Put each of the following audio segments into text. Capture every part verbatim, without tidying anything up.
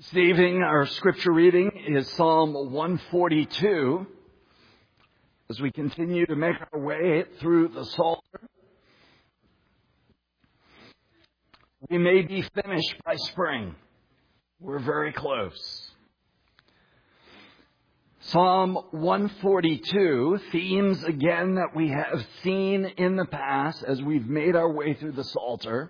This evening, our scripture reading is Psalm one forty-two. As we continue to make our way through the Psalter, we may be finished by spring. We're very close. Psalm one forty-two, themes again that we have seen in the past as we've made our way through the Psalter.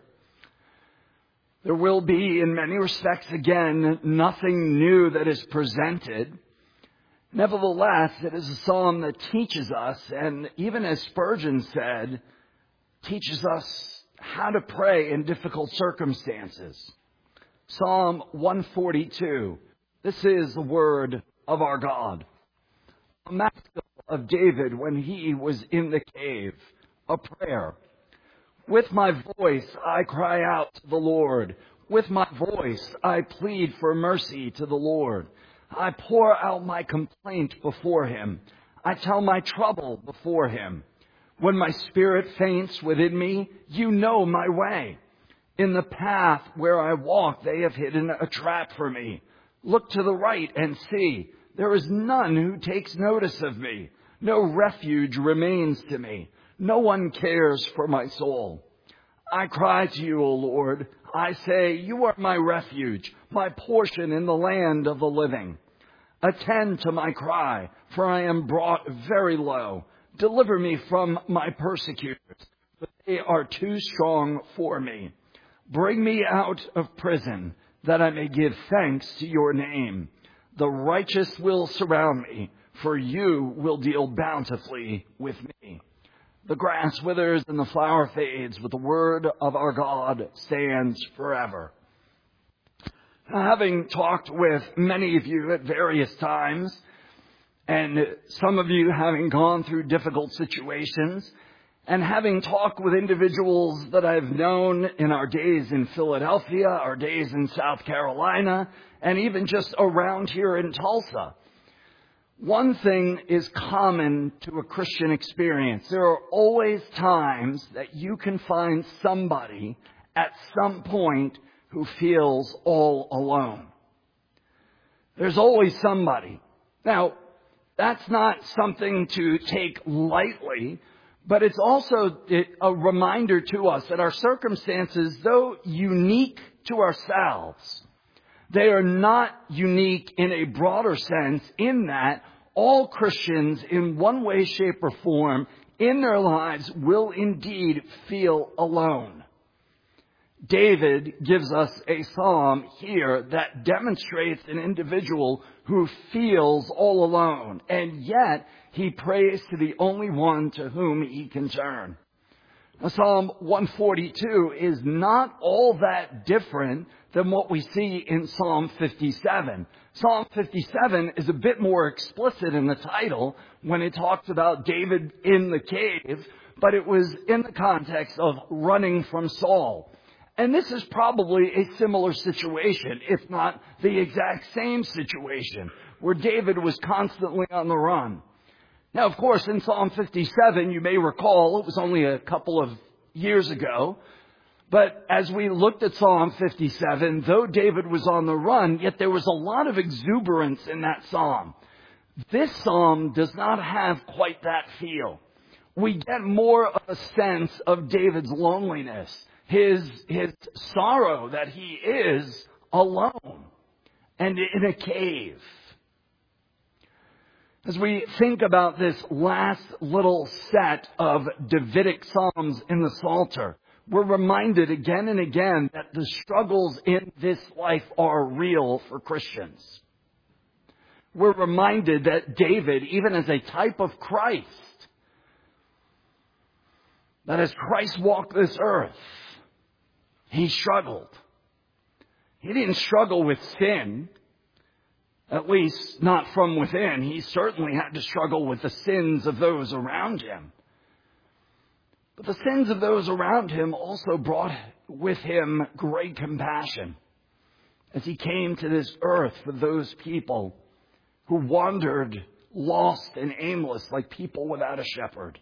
There will be, in many respects, again, nothing new that is presented. Nevertheless, it is a psalm that teaches us, and even as Spurgeon said, teaches us how to pray in difficult circumstances. Psalm one forty-two. This is the word of our God. A maskil of David when he was in the cave. A prayer. With my voice I cry out to the Lord. With my voice I plead for mercy to the Lord. I pour out my complaint before him. I tell my trouble before him. When my spirit faints within me, you know my way. In the path where I walk, they have hidden a trap for me. Look to the right and see. There is none who takes notice of me. No refuge remains to me. No one cares for my soul. I cry to you, O Lord. I say, you are my refuge, my portion in the land of the living. Attend to my cry, for I am brought very low. Deliver me from my persecutors, for they are too strong for me. Bring me out of prison, that I may give thanks to your name. The righteous will surround me, for you will deal bountifully with me. The grass withers and the flower fades, but the word of our God stands forever. Having talked with many of you at various times, and some of you having gone through difficult situations, and having talked with individuals that I've known in our days in Philadelphia, our days in South Carolina, and even just around here in Tulsa, one thing is common to a Christian experience. There are always times that you can find somebody at some point who feels all alone. There's always somebody. Now, that's not something to take lightly, but it's also a reminder to us that our circumstances, though unique to ourselves, they are not unique in a broader sense in that all Christians in one way, shape, or form in their lives will indeed feel alone. David gives us a psalm here that demonstrates an individual who feels all alone, and yet he prays to the only one to whom he can turn. Now, Psalm one forty-two is not all that different than what we see in Psalm fifty-seven. Psalm fifty-seven is a bit more explicit in the title when it talks about David in the cave, but it was in the context of running from Saul. And this is probably a similar situation, if not the exact same situation, where David was constantly on the run. Now, of course, in Psalm fifty-seven, you may recall, it was only a couple of years ago, but as we looked at Psalm fifty-seven, though David was on the run, yet there was a lot of exuberance in that psalm. This psalm does not have quite that feel. We get more of a sense of David's loneliness, his, his sorrow that he is alone and in a cave. As we think about this last little set of Davidic psalms in the Psalter, we're reminded again and again that the struggles in this life are real for Christians. We're reminded that David, even as a type of Christ, that as Christ walked this earth, he struggled. He didn't struggle with sin. At least not from within. He certainly had to struggle with the sins of those around him. But the sins of those around him also brought with him great compassion as he came to this earth for those people who wandered lost and aimless like people without a shepherd.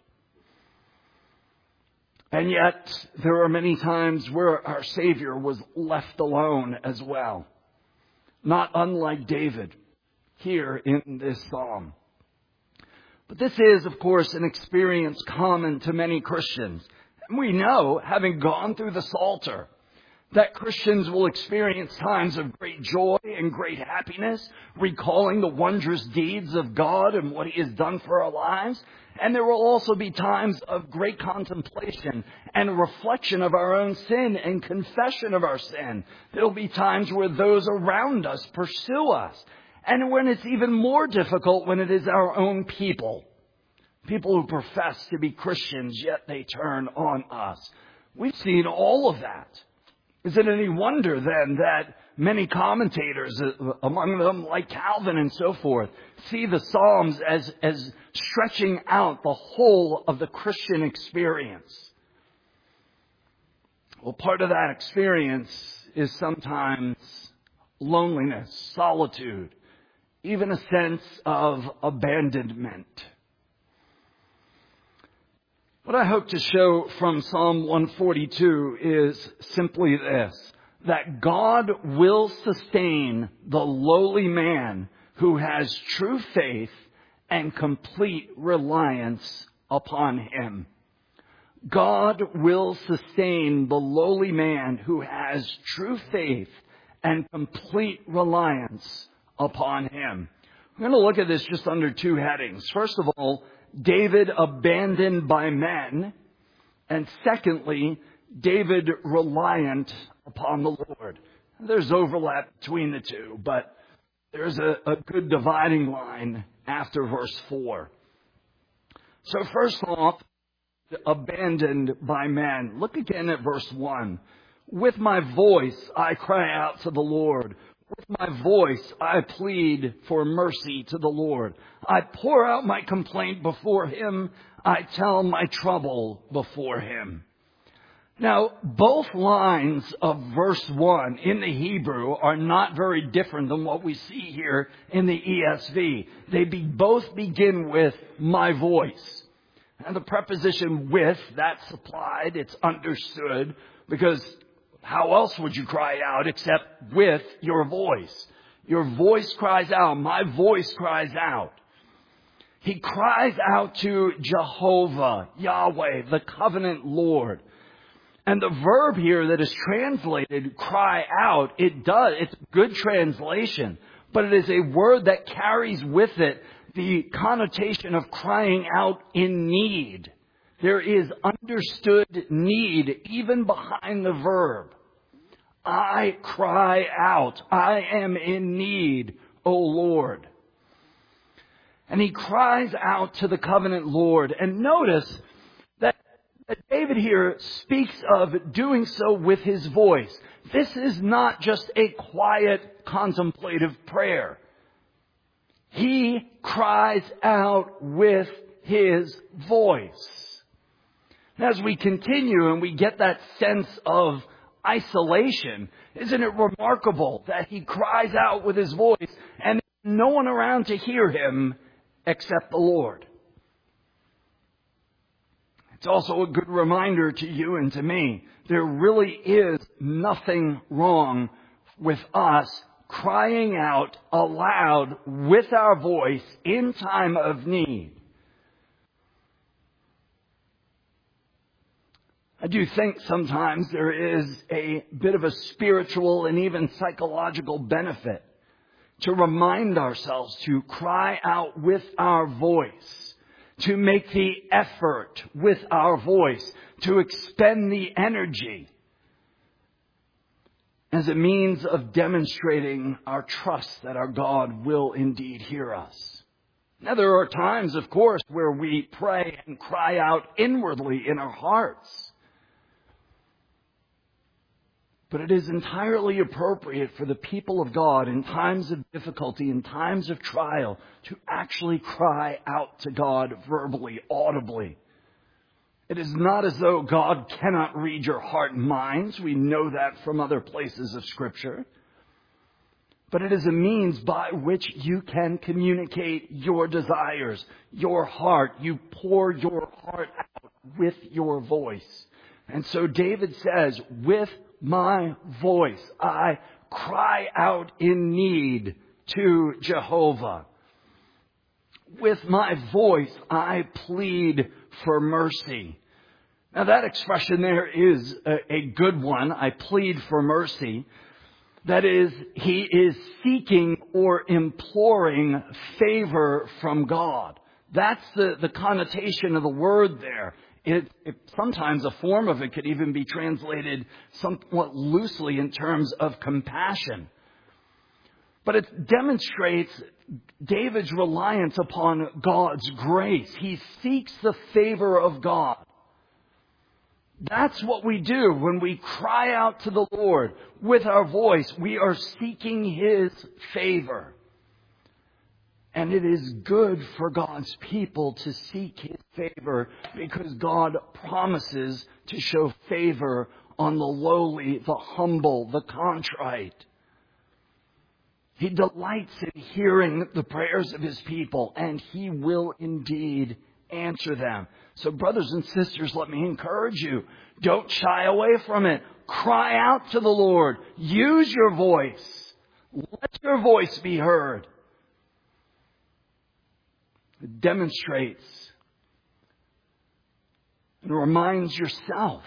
And yet, there are many times where our Savior was left alone as well. not unlike David here in this psalm. But this is, of course, an experience common to many Christians. And we know, having gone through the Psalter, that Christians will experience times of great joy and great happiness, recalling the wondrous deeds of God and what He has done for our lives. And there will also be times of great contemplation and reflection of our own sin and confession of our sin. There will be times where those around us pursue us. And when it's even more difficult when it is our own people. People who profess to be Christians, yet they turn on us. We've seen all of that. Is it any wonder then that many commentators, among them like Calvin and so forth, see the Psalms as, as stretching out the whole of the Christian experience? Well, part of that experience is sometimes loneliness, solitude, even a sense of abandonment. What I hope to show from Psalm one forty-two is simply this, that God will sustain the lowly man who has true faith and complete reliance upon Him. God will sustain the lowly man who has true faith and complete reliance upon Him. We're going to look at this just under two headings. First of all, David abandoned by men. And secondly, David reliant upon the Lord. There's overlap between the two, but there's a, a good dividing line after verse four. So first off, abandoned by men. Look again at verse one. With my voice I cry out to the Lord. With my voice, I plead for mercy to the Lord. I pour out my complaint before Him. I tell my trouble before Him. Now, both lines of verse one in the Hebrew are not very different than what we see here in the E S V. They be, both begin with my voice. And the preposition with, that's supplied, it's understood, because how else would you cry out except with your voice? Your voice cries out. My voice cries out. He cries out to Jehovah, Yahweh, the covenant Lord. And the verb here that is translated, cry out, it does, it's good translation. But it is a word that carries with it the connotation of crying out in need. There is understood need even behind the verb. I cry out. I am in need, O Lord. And he cries out to the covenant Lord. And notice that, that David here speaks of doing so with his voice. This is not just a quiet, contemplative prayer. He cries out with his voice. As we continue and we get that sense of isolation, isn't it remarkable that he cries out with his voice and there's no one around to hear him except the Lord? It's also a good reminder to you and to me, there really is nothing wrong with us crying out aloud with our voice in time of need. I do think sometimes there is a bit of a spiritual and even psychological benefit to remind ourselves to cry out with our voice, to make the effort with our voice, to expend the energy as a means of demonstrating our trust that our God will indeed hear us. Now, there are times, of course, where we pray and cry out inwardly in our hearts. But it is entirely appropriate for the people of God in times of difficulty, in times of trial, to actually cry out to God verbally, audibly. It is not as though God cannot read your heart and minds. We know that from other places of Scripture. But it is a means by which you can communicate your desires, your heart. You pour your heart out with your voice. And so David says, with my voice, I cry out in need to Jehovah. With my voice, I plead for mercy. Now that expression there is a, a good one. I plead for mercy. That is, he is seeking or imploring favor from God. That's the, the connotation of the word there. It, it, sometimes a form of it could even be translated somewhat loosely in terms of compassion. But it demonstrates David's reliance upon God's grace. He seeks the favor of God. That's what we do when we cry out to the Lord with our voice. We are seeking His favor. And it is good for God's people to seek His favor because God promises to show favor on the lowly, the humble, the contrite. He delights in hearing the prayers of His people, and He will indeed answer them. So brothers and sisters, let me encourage you. Don't shy away from it. Cry out to the Lord. Use your voice. Let your voice be heard. It demonstrates and reminds yourself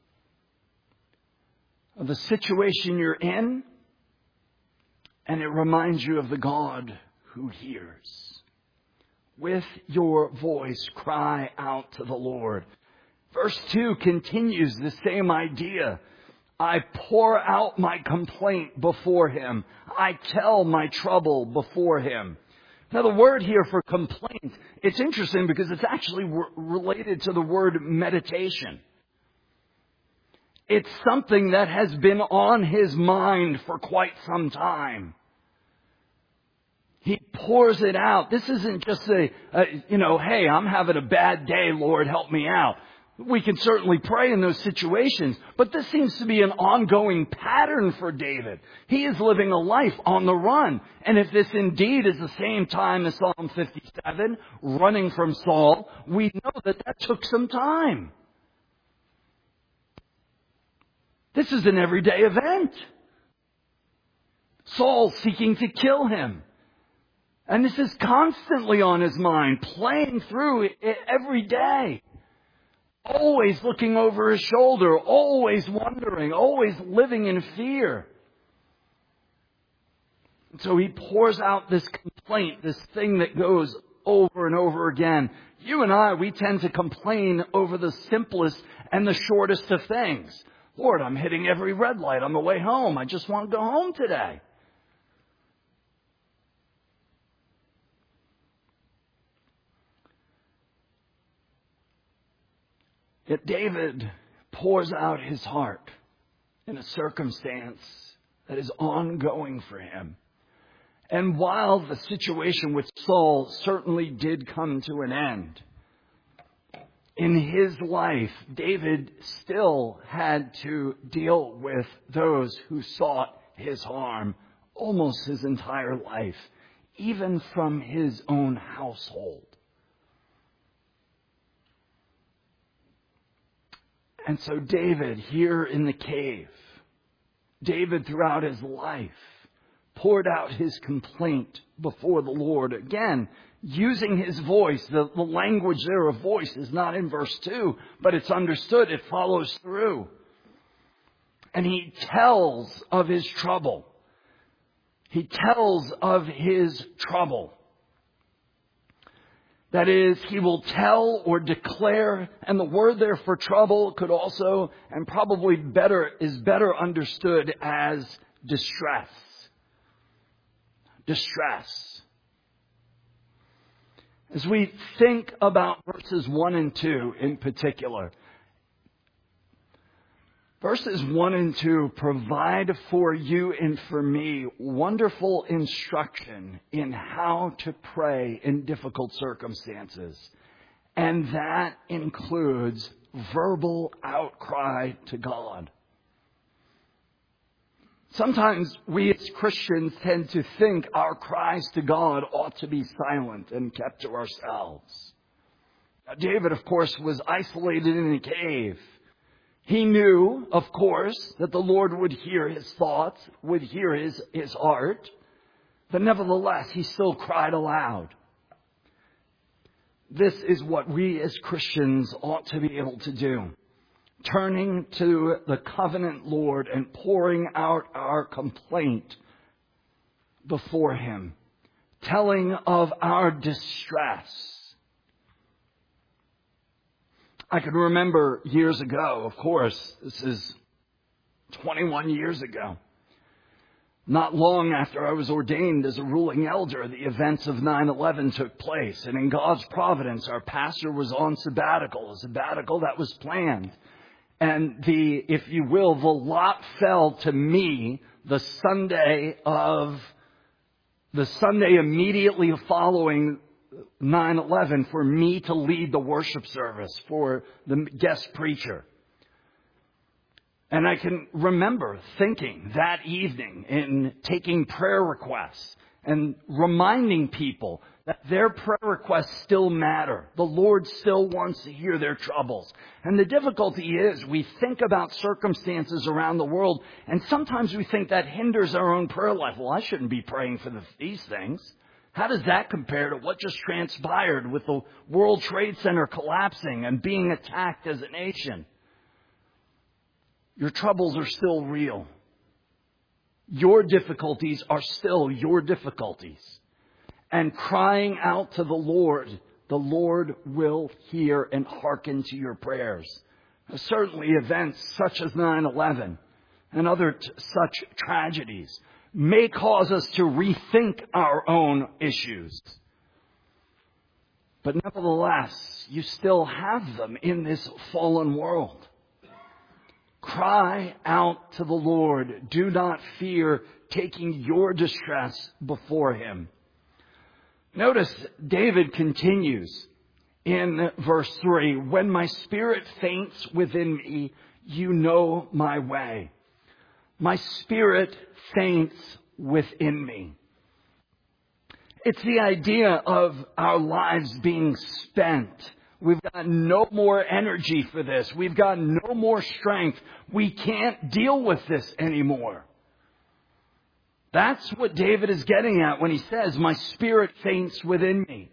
of the situation you're in, and it reminds you of the God who hears. With your voice, cry out to the Lord. Verse two continues the same idea. I pour out my complaint before Him. I tell my trouble before Him. Now the word here for complaint, it's interesting because it's actually re- related to the word meditation. It's something that has been on his mind for quite some time. He pours it out. This isn't just a, a, you know, hey, I'm having a bad day, Lord, help me out. We can certainly pray in those situations, but this seems to be an ongoing pattern for David. He is living a life on the run. And if this indeed is the same time as Psalm fifty-seven, running from Saul, we know that that took some time. This is an everyday event. Saul seeking to kill him. And this is constantly on his mind, playing through it every day. Always looking over his shoulder, always wondering, always living in fear. And so he pours out this complaint, this thing that goes over and over again. You and I, we tend to complain over the simplest and the shortest of things. Lord, I'm hitting every red light on the way home. I just want to go home today. Yet David pours out his heart in a circumstance that is ongoing for him. And while the situation with Saul certainly did come to an end, in his life, David still had to deal with those who sought his harm almost his entire life, even from his own household. And so David, here in the cave, David throughout his life, poured out his complaint before the Lord. Again, using his voice. The, the language there of voice is not in verse two, but it's understood. It follows through. And he tells of his trouble. He tells of his trouble. That is, he will tell or declare, and the word there for trouble could also, and probably better, is better understood as distress. Distress. As we think about verses one and two in particular, verses one and two provide for you and for me wonderful instruction in how to pray in difficult circumstances. And that includes verbal outcry to God. Sometimes we as Christians tend to think our cries to God ought to be silent and kept to ourselves. Now, David, of course, was isolated in a cave. He knew, of course, that the Lord would hear his thoughts, would hear his, his heart. But nevertheless, he still cried aloud. This is what we as Christians ought to be able to do. Turning to the covenant Lord and pouring out our complaint before him. Telling of our distress. I can remember years ago, of course, this is twenty-one years ago. Not long after I was ordained as a ruling elder, the events of nine eleven took place. And in God's providence, our pastor was on sabbatical, a sabbatical that was planned. And the, if you will, the lot fell to me the Sunday of, the Sunday immediately following nine eleven for me to lead the worship service for the guest preacher. And I can remember thinking that evening in taking prayer requests and reminding people that their prayer requests still matter. The Lord still wants to hear their troubles. And the difficulty is we think about circumstances around the world, and sometimes we think that hinders our own prayer life. Well, I shouldn't be praying for the, these things. How does that compare to what just transpired with the World Trade Center collapsing and being attacked as a nation? Your troubles are still real. Your difficulties are still your difficulties. And crying out to the Lord, the Lord will hear and hearken to your prayers. Certainly events such as nine eleven and other t- such tragedies may cause us to rethink our own issues. But nevertheless, you still have them in this fallen world. Cry out to the Lord. Do not fear taking your distress before him. Notice David continues in verse three. When my spirit faints within me, you know my way. My spirit faints within me. It's the idea of our lives being spent. We've got no more energy for this. We've got no more strength. We can't deal with this anymore. That's what David is getting at when he says, my spirit faints within me.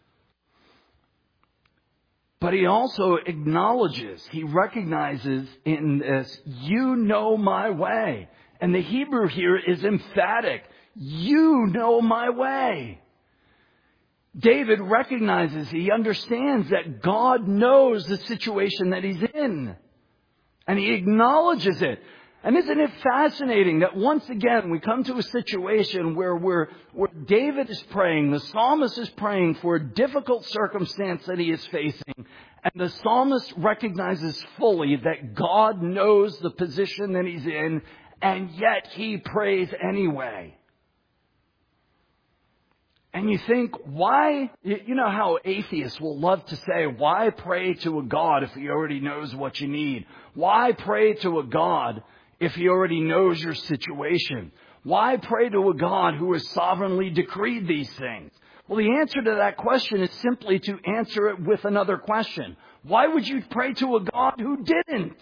But he also acknowledges, he recognizes in this, you know my way. And the Hebrew here is emphatic. You know my way. David recognizes, he understands that God knows the situation that he's in. And he acknowledges it. And isn't it fascinating that once again we come to a situation where we're, where David is praying, the psalmist is praying for a difficult circumstance that he is facing, and the psalmist recognizes fully that God knows the position that he's in, and yet he prays anyway. And you think, why, you know how atheists will love to say, why pray to a God if he already knows what you need? Why pray to a God if he already knows your situation? Why pray to a God who has sovereignly decreed these things? Well, the answer to that question is simply to answer it with another question. Why would you pray to a God who didn't?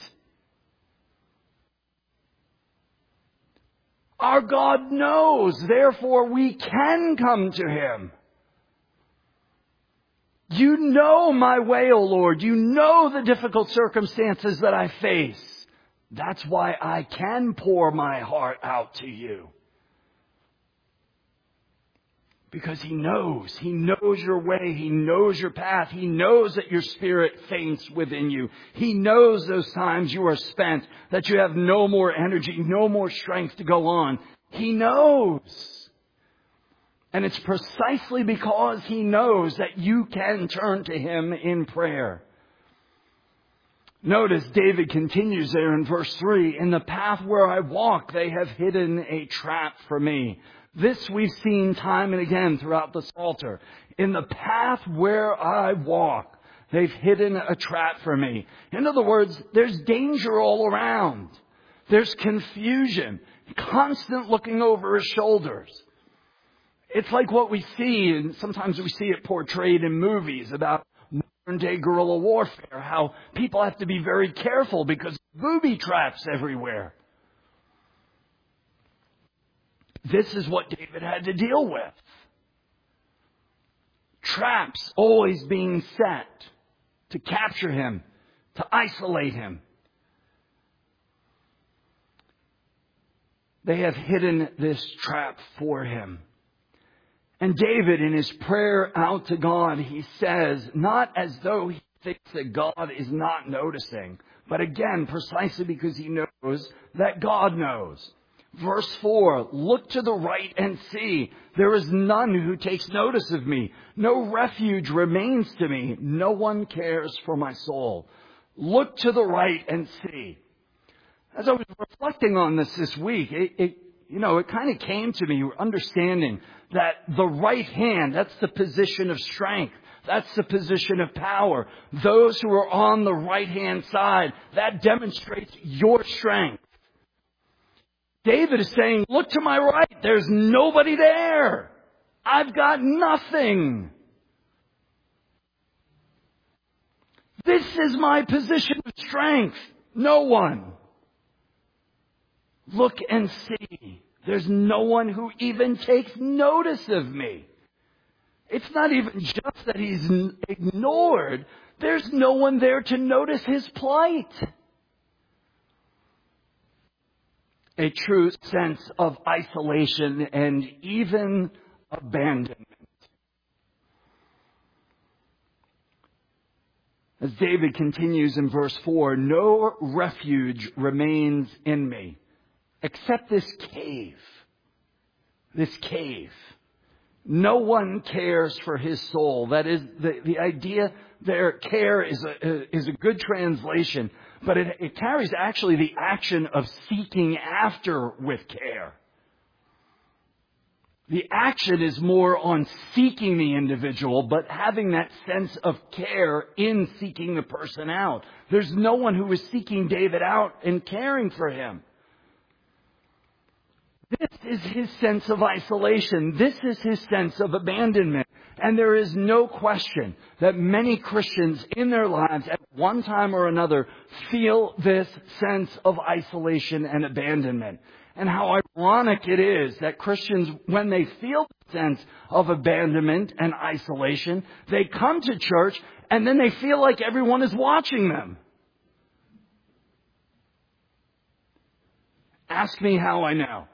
Our God knows, therefore we can come to him. You know my way, O Lord. You know the difficult circumstances that I face. That's why I can pour my heart out to you. Because he knows. He knows your way. He knows your path. He knows that your spirit faints within you. He knows those times you are spent, that you have no more energy, no more strength to go on. He knows. And it's precisely because he knows that you can turn to him in prayer. Notice David continues there in verse three. In the path where I walk, they have hidden a trap for me. This we've seen time and again throughout the Psalter. In the path where I walk, they've hidden a trap for me. In other words, there's danger all around. There's confusion, constant looking over his shoulders. It's like what we see, and sometimes we see it portrayed in movies about modern day guerrilla warfare, how people have to be very careful because of booby traps everywhere. This is what David had to deal with. Traps always being set to capture him, to isolate him. They have hidden this trap for him. And David, in his prayer out to God, he says, not as though he thinks that God is not noticing, but again, precisely because he knows that God knows. Verse four, look to the right and see. There is none who takes notice of me. No refuge remains to me. No one cares for my soul. Look to the right and see. As I was reflecting on this this week, it, it you know, it kind of came to me, understanding that the right hand, that's the position of strength. That's the position of power. Those who are on the right-hand side, that demonstrates your strength. David is saying, look to my right. There's nobody there. I've got nothing. This is my position of strength. No one. Look and see. There's no one who even takes notice of me. It's not even just that he's ignored. There's no one there to notice his plight. A true sense of isolation and even abandonment. As David continues in verse four, no refuge remains in me except this cave. This cave. No one cares for his soul. That is, the, the idea there, care is a, is a good translation, but it, it carries actually the action of seeking after with care. The action is more on seeking the individual, but having that sense of care in seeking the person out. There's no one who is seeking David out and caring for him. This is his sense of isolation. This is his sense of abandonment. And there is no question that many Christians in their lives at one time or another feel this sense of isolation and abandonment. And how ironic it is that Christians, when they feel the sense of abandonment and isolation, they come to church and then they feel like everyone is watching them. Ask me how I know.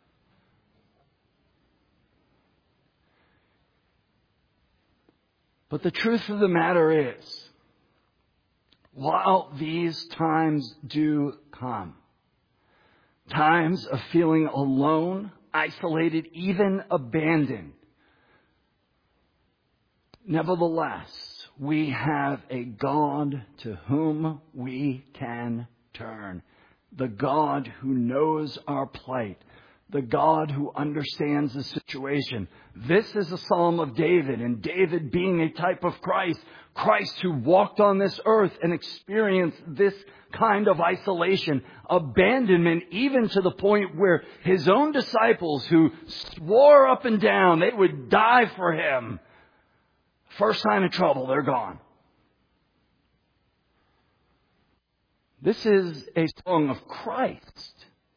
But the truth of the matter is, while these times do come, times of feeling alone, isolated, even abandoned, nevertheless, we have a God to whom we can turn. The God who knows our plight. The God who understands the situation. This is a Psalm of David, and David being a type of Christ, Christ who walked on this earth and experienced this kind of isolation, abandonment, even to the point where his own disciples who swore up and down they would die for him, first sign of trouble, they're gone. This is a song of Christ.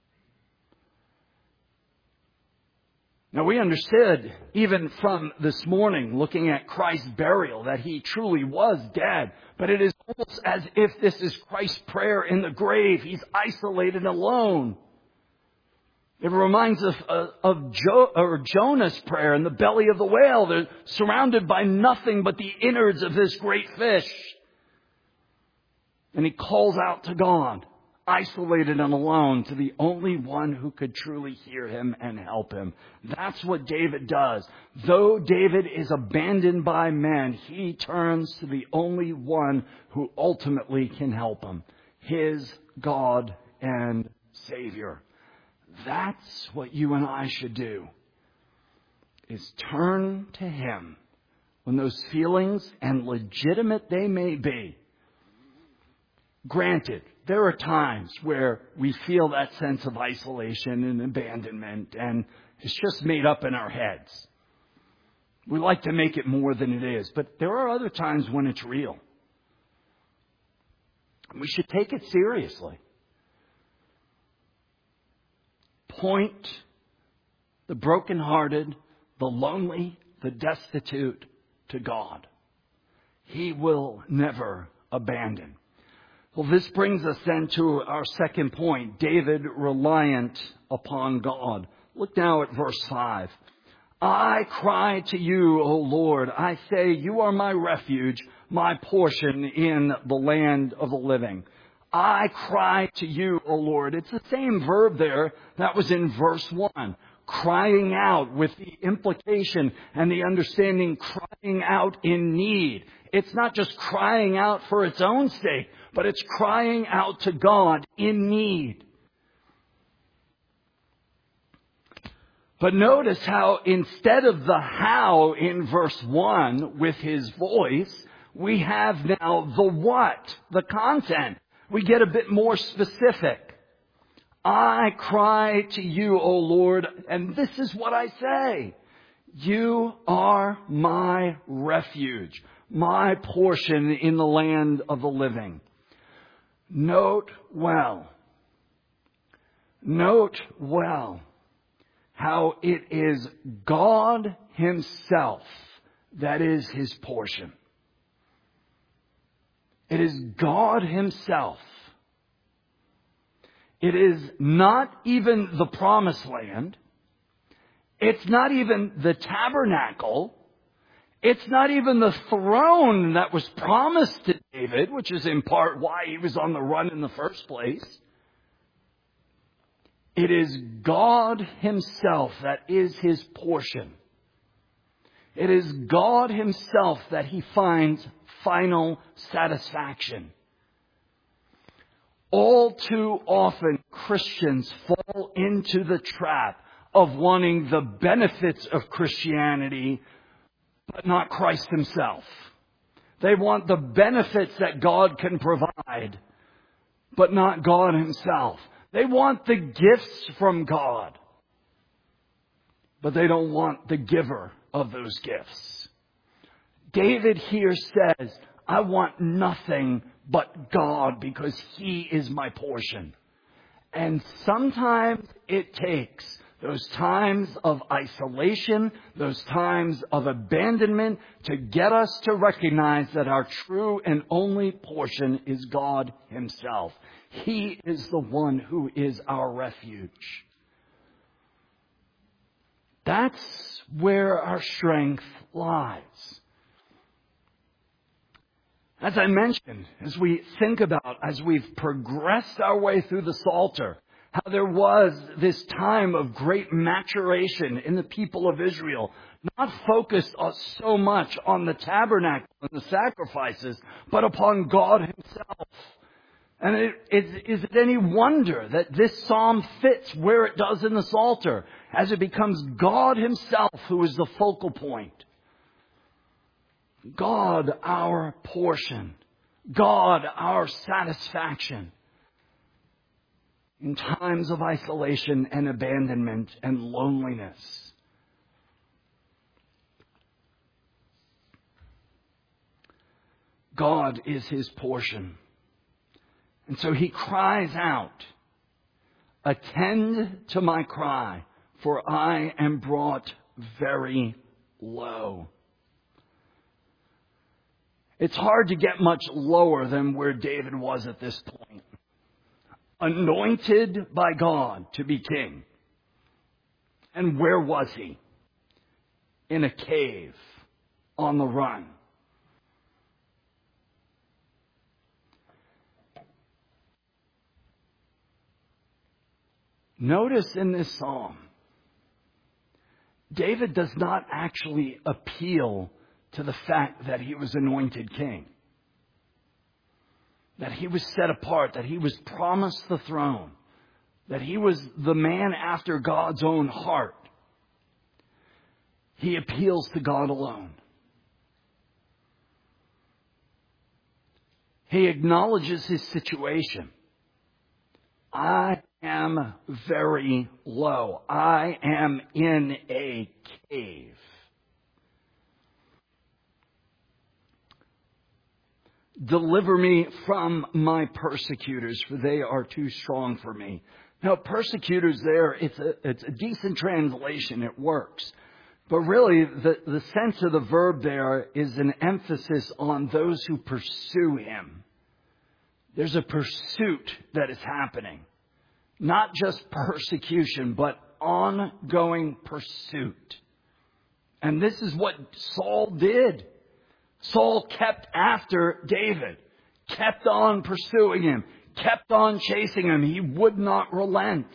Now, we understood, even from this morning, looking at Christ's burial, that he truly was dead. But it is almost as if this is Christ's prayer in the grave. He's isolated alone. It reminds us of, of jo- or Jonah's prayer in the belly of the whale. They're surrounded by nothing but the innards of this great fish. And he calls out to God, isolated and alone, to the only one who could truly hear him and help him. That's what David does. Though David is abandoned by men, he turns to the only one who ultimately can help him, his God and Savior. That's what you and I should do, is turn to him when those feelings, and legitimate they may be. Granted, there are times where we feel that sense of isolation and abandonment, and it's just made up in our heads. We like to make it more than it is, but there are other times when it's real. We should take it seriously. Point the brokenhearted, the lonely, the destitute to God. He will never abandon. Well, this brings us then to our second point, David reliant upon God. Look now at verse five. I cry to you, O Lord. I say, you are my refuge, my portion in the land of the living. I cry to you, O Lord. It's the same verb there that was in verse one. Crying out, with the implication and the understanding, crying out in need. It's not just crying out for its own sake, but it's crying out to God in need. But notice how instead of the how in verse one with his voice, we have now the what, the content. We get a bit more specific. I cry to you, O Lord, and this is what I say. You are my refuge, my portion in the land of the living. Note well, note well how it is God himself that is his portion. It is God himself. It is not even the promised land. It's not even the tabernacle. It's not even the throne that was promised to David, which is in part why he was on the run in the first place. It is God himself that is his portion. It is God himself that he finds final satisfaction. All too often, Christians fall into the trap of wanting the benefits of Christianity, but not Christ himself. They want the benefits that God can provide, but not God himself. They want the gifts from God, but they don't want the giver of those gifts. David here says, I want nothing but God because he is my portion. And sometimes it takes those times of isolation, those times of abandonment to get us to recognize that our true and only portion is God himself. He is the one who is our refuge. That's where our strength lies. As I mentioned, as we think about, as we've progressed our way through the Psalter, how there was this time of great maturation in the people of Israel, not focused so much on the tabernacle and the sacrifices, but upon God himself. And it, is, is it any wonder that this psalm fits where it does in the Psalter, as it becomes God himself who is the focal point? God, our portion. God, our satisfaction. In times of isolation and abandonment and loneliness. God is his portion. And so he cries out, attend to my cry, for I am brought very low. It's hard to get much lower than where David was at this point. Anointed by God to be king. And where was he? In a cave, on the run. Notice in this psalm, David does not actually appeal to the fact that he was anointed king. That he was set apart, that he was promised the throne, that he was the man after God's own heart. He appeals to God alone. He acknowledges his situation. I am very low. I am in a cave. Deliver me from my persecutors, for they are too strong for me. Now, persecutors there, it's a, it's a decent translation. It works. But really, the, the sense of the verb there is an emphasis on those who pursue him. There's a pursuit that is happening. Not just persecution, but ongoing pursuit. And this is what Saul did. Saul kept after David, kept on pursuing him, kept on chasing him. He would not relent.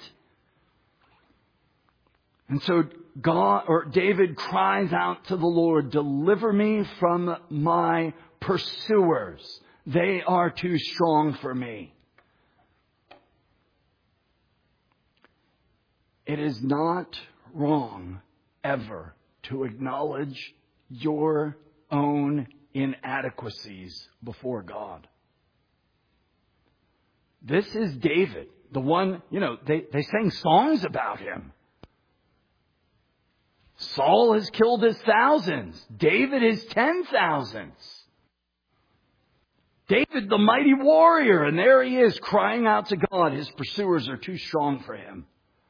And so God, or David cries out to the Lord, deliver me from my pursuers. They are too strong for me. It is not wrong ever to acknowledge your own inadequacies before God. This is David, the one, you know, they, they sang songs about him. Saul has killed his thousands. David his ten thousands. David the mighty warrior, and there he is crying out to God. His pursuers are too strong for him.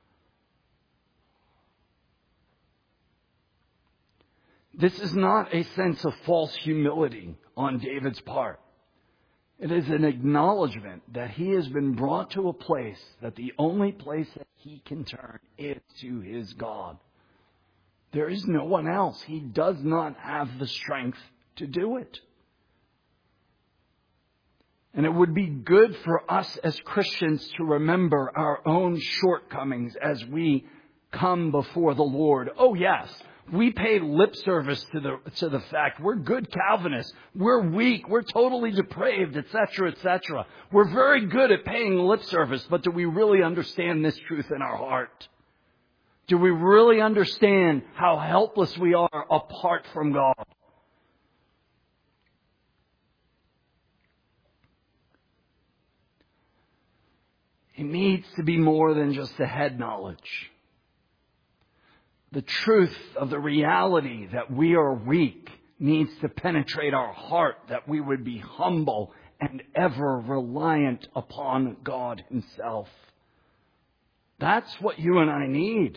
This is not a sense of false humility on David's part. It is an acknowledgement that he has been brought to a place that the only place that he can turn is to his God. There is no one else. He does not have the strength to do it. And it would be good for us as Christians to remember our own shortcomings as we come before the Lord. Oh, yes. We pay lip service to the to the fact we're good Calvinists. We're weak. We're totally depraved, et cetera, et cetera. We're very good at paying lip service, but do we really understand this truth in our heart? Do we really understand how helpless we are apart from God? It needs to be more than just a head knowledge. The truth of the reality that we are weak needs to penetrate our heart, that we would be humble and ever reliant upon God Himself. That's what you and I need.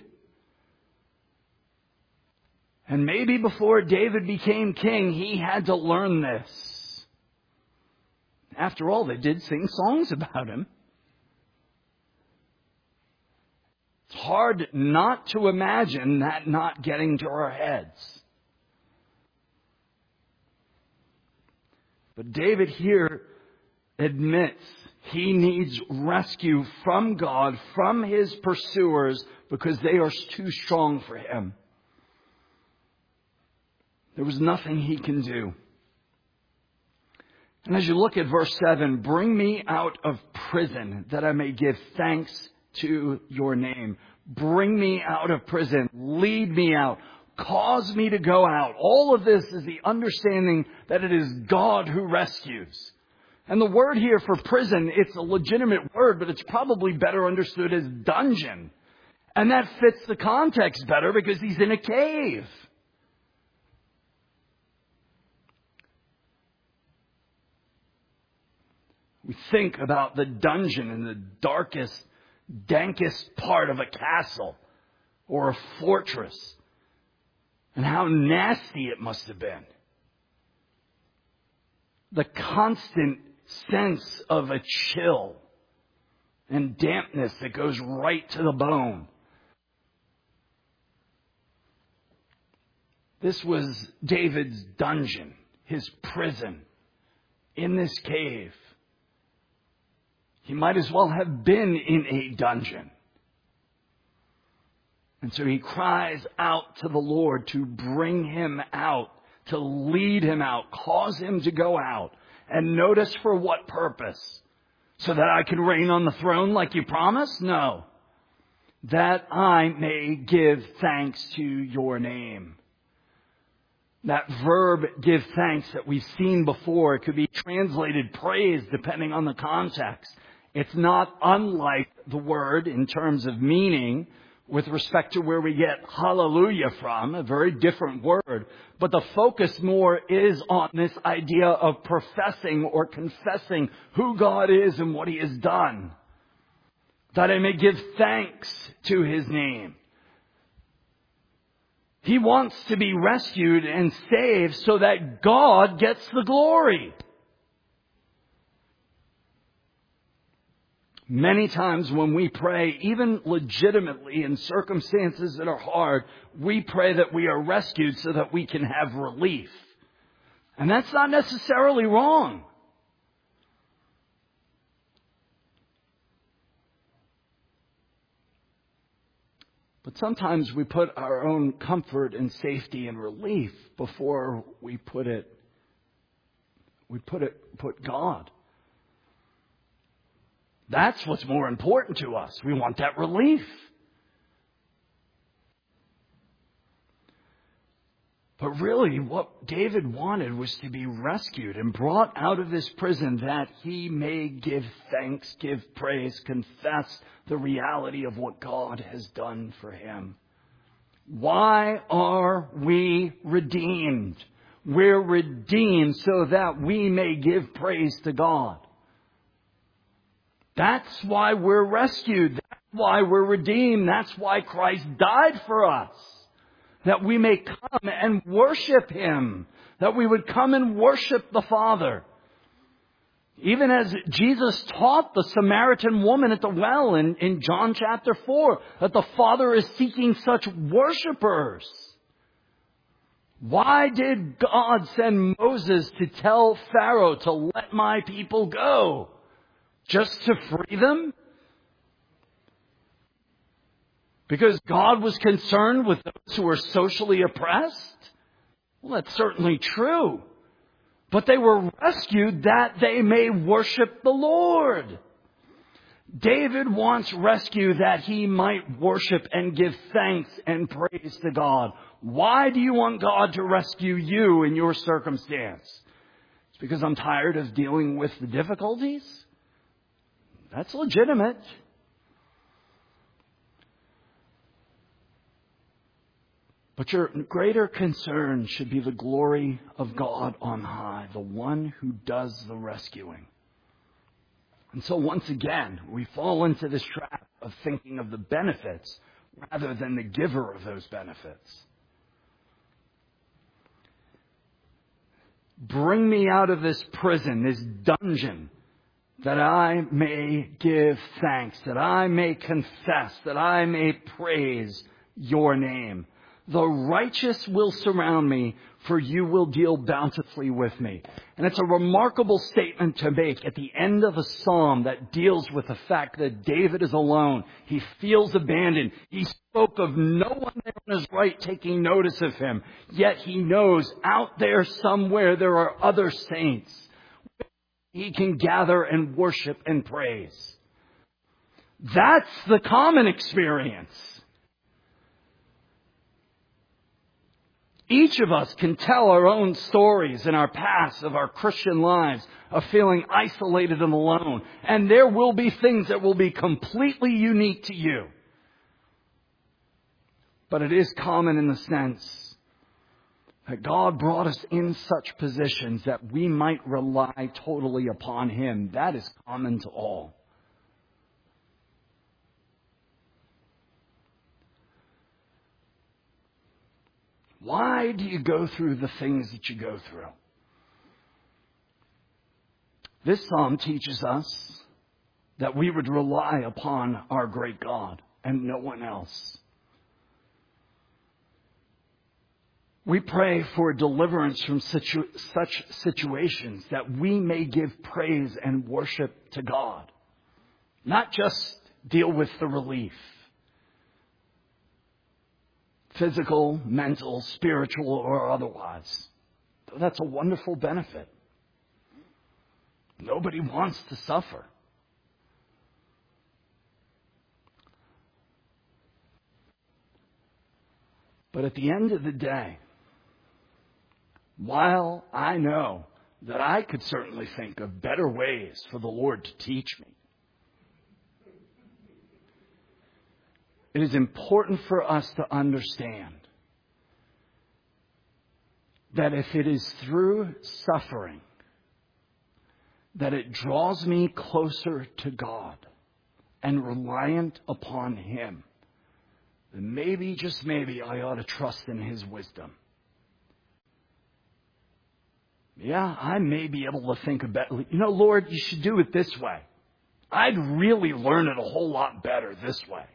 And maybe before David became king, he had to learn this. After all, they did sing songs about him. It's hard not to imagine that not getting to our heads. But David here admits he needs rescue from God, from his pursuers, because they are too strong for him. There was nothing he can do. And as you look at verse seven, bring me out of prison that I may give thanks to your name. Bring me out of prison. Lead me out. Cause me to go out. All of this is the understanding that it is God who rescues. And the word here for prison, it's a legitimate word, but it's probably better understood as dungeon. And that fits the context better because he's in a cave. We think about the dungeon in the darkest, dankest part of a castle or a fortress and how nasty it must have been. The constant sense of a chill and dampness that goes right to the bone. This was David's dungeon, his prison, in this cave. He might as well have been in a dungeon. And so he cries out to the Lord to bring him out, to lead him out, cause him to go out. And notice for what purpose? So that I can reign on the throne like you promised? No. That I may give thanks to your name. That verb, give thanks, that we've seen before, it could be translated praise depending on the context. It's not unlike the word in terms of meaning with respect to where we get hallelujah from, a very different word. But the focus more is on this idea of professing or confessing who God is and what He has done, that I may give thanks to His name. He wants to be rescued and saved so that God gets the glory. Many times when we pray, even legitimately in circumstances that are hard, we pray that we are rescued so that we can have relief. And that's not necessarily wrong. But sometimes we put our own comfort and safety and relief before we put it, we put it, put God. That's what's more important to us. We want that relief. But really, what David wanted was to be rescued and brought out of this prison that he may give thanks, give praise, confess the reality of what God has done for him. Why are we redeemed? We're redeemed so that we may give praise to God. That's why we're rescued. That's why we're redeemed. That's why Christ died for us. That we may come and worship Him. That we would come and worship the Father. Even as Jesus taught the Samaritan woman at the well in, in John chapter four, that the Father is seeking such worshipers. Why did God send Moses to tell Pharaoh to let my people go? Just to free them? Because God was concerned with those who were socially oppressed? Well, that's certainly true. But they were rescued that they may worship the Lord. David wants rescue that he might worship and give thanks and praise to God. Why do you want God to rescue you in your circumstance? It's because I'm tired of dealing with the difficulties? That's legitimate. But your greater concern should be the glory of God on high, the one who does the rescuing. And so once again, we fall into this trap of thinking of the benefits rather than the giver of those benefits. Bring me out of this prison, this dungeon, that I may give thanks, that I may confess, that I may praise your name. The righteous will surround me, for you will deal bountifully with me. And it's a remarkable statement to make at the end of a psalm that deals with the fact that David is alone. He feels abandoned. He spoke of no one there on his right taking notice of him. Yet he knows out there somewhere there are other saints he can gather and worship and praise. That's the common experience. Each of us can tell our own stories in our past of our Christian lives of feeling isolated and alone. And there will be things that will be completely unique to you. But it is common in the sense that God brought us in such positions that we might rely totally upon Him. That is common to all. Why do you go through the things that you go through? This psalm teaches us that we would rely upon our great God and no one else. We pray for deliverance from situ- such situations that we may give praise and worship to God. Not just deal with the relief. Physical, mental, spiritual, or otherwise. That's a wonderful benefit. Nobody wants to suffer. But at the end of the day, while I know that I could certainly think of better ways for the Lord to teach me, it is important for us to understand that if it is through suffering that it draws me closer to God and reliant upon Him, then maybe, just maybe, I ought to trust in His wisdom. Yeah, I may be able to think about, you know, Lord, you should do it this way. I'd really learn it a whole lot better this way.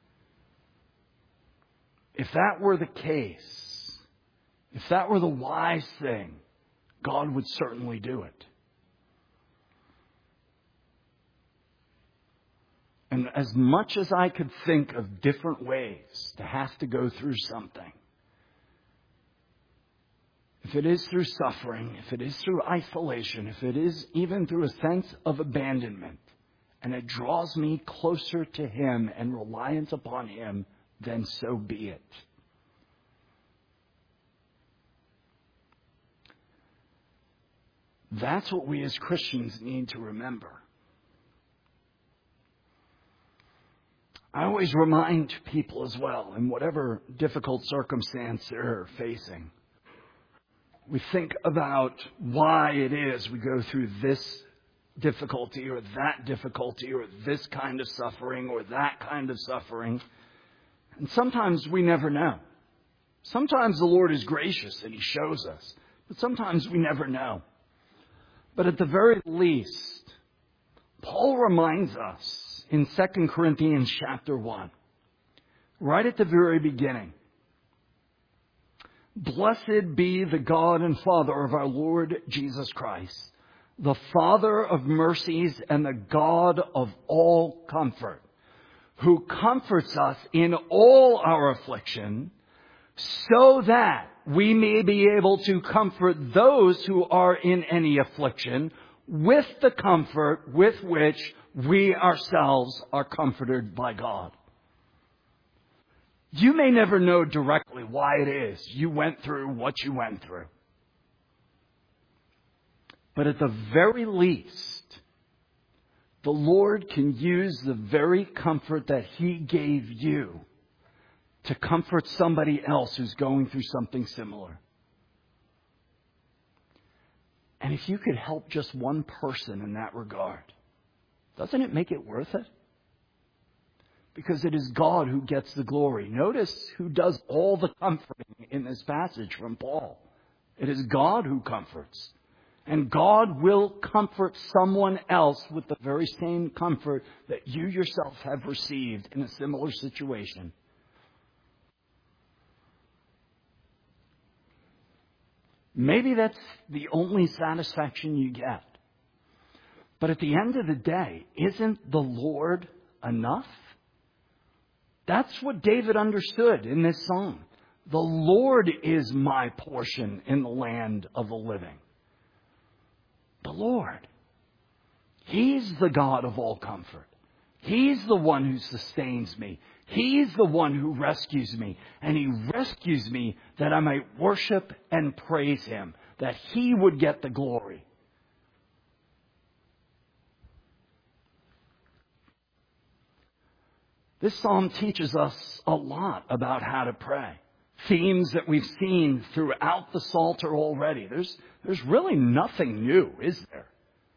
If that were the case, if that were the wise thing, God would certainly do it. And as much as I could think of different ways to have to go through something, if it is through suffering, if it is through isolation, if it is even through a sense of abandonment, and it draws me closer to Him and reliance upon Him, then so be it. That's what we as Christians need to remember. I always remind people as well, in whatever difficult circumstance they're facing, we think about why it is we go through this difficulty or that difficulty or this kind of suffering or that kind of suffering. And sometimes we never know. Sometimes the Lord is gracious and He shows us, but sometimes we never know. But at the very least, Paul reminds us in Second Corinthians chapter one, right at the very beginning, "Blessed be the God and Father of our Lord Jesus Christ, the Father of mercies and the God of all comfort, who comforts us in all our affliction, so that we may be able to comfort those who are in any affliction with the comfort with which we ourselves are comforted by God." You may never know directly why it is you went through what you went through. But at the very least, the Lord can use the very comfort that He gave you to comfort somebody else who's going through something similar. And if you could help just one person in that regard, doesn't it make it worth it? Because it is God who gets the glory. Notice who does all the comforting in this passage from Paul. It is God who comforts. And God will comfort someone else with the very same comfort that you yourself have received in a similar situation. Maybe that's the only satisfaction you get. But at the end of the day, isn't the Lord enough? That's what David understood in this song. The Lord is my portion in the land of the living. The Lord. He's the God of all comfort. He's the one who sustains me. He's the one who rescues me. And He rescues me that I might worship and praise Him, that He would get the glory. This psalm teaches us a lot about how to pray. Themes that we've seen throughout the Psalter already. There's, there's really nothing new, is there?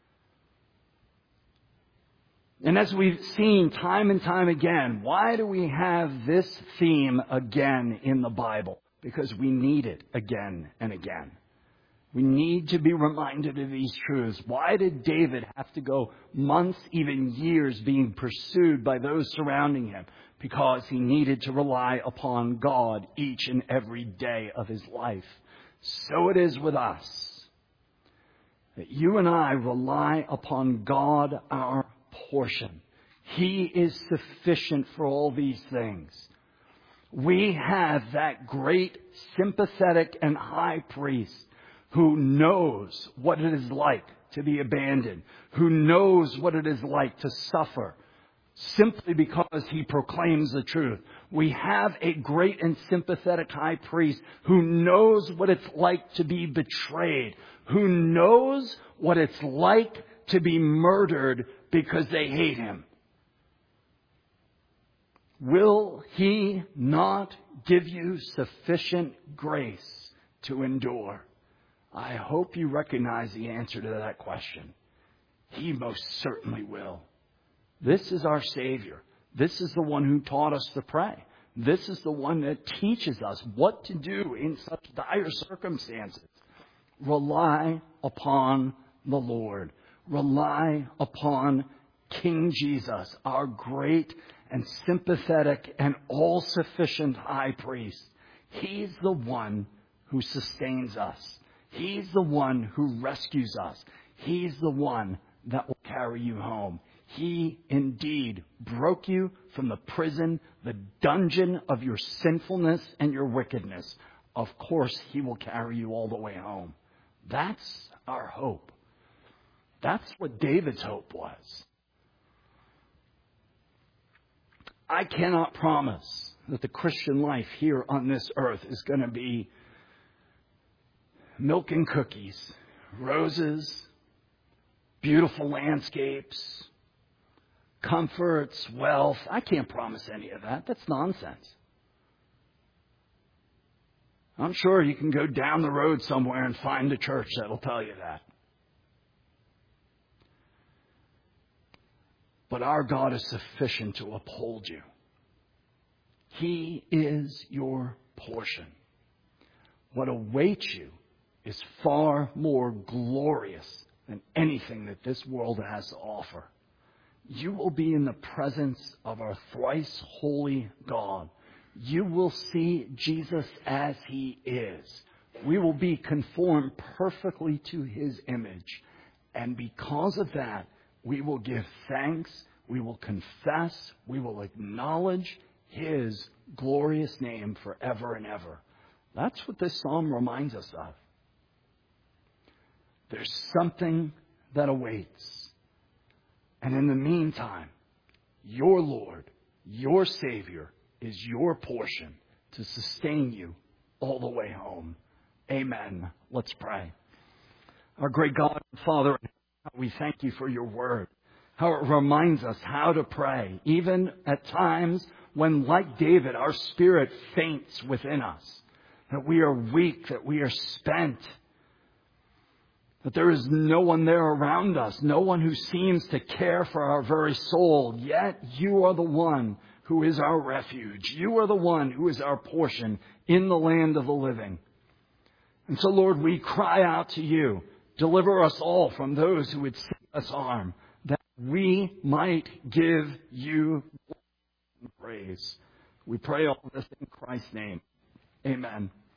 And as we've seen time and time again, why do we have this theme again in the Bible? Because we need it again and again. We need to be reminded of these truths. Why did David have to go months, even years, being pursued by those surrounding him? Because he needed to rely upon God each and every day of his life. So it is with us, that you and I rely upon God, our portion. He is sufficient for all these things. We have that great, sympathetic, and high priest who knows what it is like to be abandoned, who knows what it is like to suffer simply because He proclaims the truth. We have a great and sympathetic high priest who knows what it's like to be betrayed, who knows what it's like to be murdered because they hate Him. Will He not give you sufficient grace to endure? I hope you recognize the answer to that question. He most certainly will. This is our Savior. This is the one who taught us to pray. This is the one that teaches us what to do in such dire circumstances. Rely upon the Lord. Rely upon King Jesus, our great and sympathetic and all-sufficient high priest. He's the one who sustains us. He's the one who rescues us. He's the one that will carry you home. He indeed broke you from the prison, the dungeon of your sinfulness and your wickedness. Of course, He will carry you all the way home. That's our hope. That's what David's hope was. I cannot promise that the Christian life here on this earth is going to be milk and cookies, roses, beautiful landscapes, comforts, wealth. I can't promise any of that. That's nonsense. I'm sure you can go down the road somewhere and find a church that'll tell you that. But our God is sufficient to uphold you. He is your portion. What awaits you is far more glorious than anything that this world has to offer. You will be in the presence of our thrice holy God. You will see Jesus as He is. We will be conformed perfectly to His image. And because of that, we will give thanks, we will confess, we will acknowledge His glorious name forever and ever. That's what this psalm reminds us of. There's something that awaits. And in the meantime, your Lord, your Savior, is your portion to sustain you all the way home. Amen. Let's pray. Our great God and Father, we thank you for your word, how it reminds us how to pray, even at times when, like David, our spirit faints within us, that we are weak, that we are spent, that there is no one there around us, no one who seems to care for our very soul, yet you are the one who is our refuge. You are the one who is our portion in the land of the living. And so, Lord, we cry out to you, deliver us all from those who would seek us harm, that we might give you praise. We pray all this in Christ's name. Amen.